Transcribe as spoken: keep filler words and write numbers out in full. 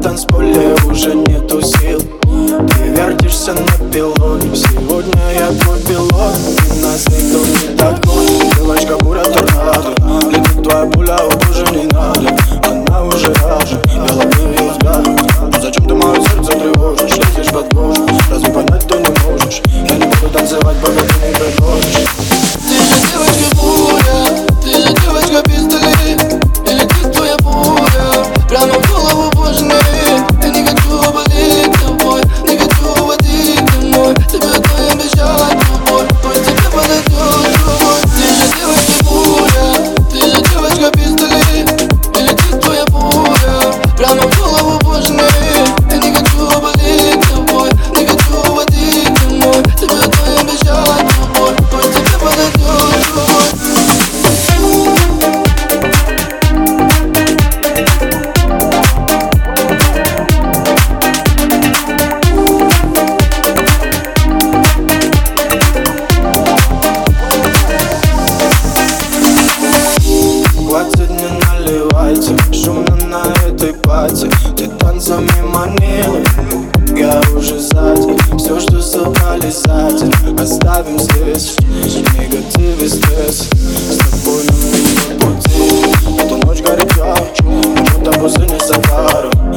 танцполе уже нету сил. Ты вертишься на пилоне. Сегодня я твой пилот, и нас никто не догонит. Девочка буря торнадо, летит твоя пуля, о боже, не надо. Она уже раже, я ловлю ее взгляд. Ну зачем ты мое сердце тревожишь? Лезешь под кожу, разве понять ты не можешь? Я не буду танцевать, пока ты не предложишь. Ты же девочка буря, ты же девочка пистолет. И летит твоя буря прямо в голову, боже мой. Я не хочу болеть тобой, не хочу водить домой. Тебе одно я обещать любовь, пусть тебе подойдет другой. Ты же девочка буря, ты же девочка пистолет. И летит твоя буря прямо в голову, боже мой. Я не хочу болеть тобой, не хочу водить домой. Тебе одно я обещать любовь, пусть тебе подойдет другой. Хватит, не наливайте, шумно на этой пати. Ты танцами манила, я уже сзади. Все, что собрали сзади, оставим здесь. Негатив и стресс, с тобой на минут пути. Эта ночь горяча, будто пустыня Сахара.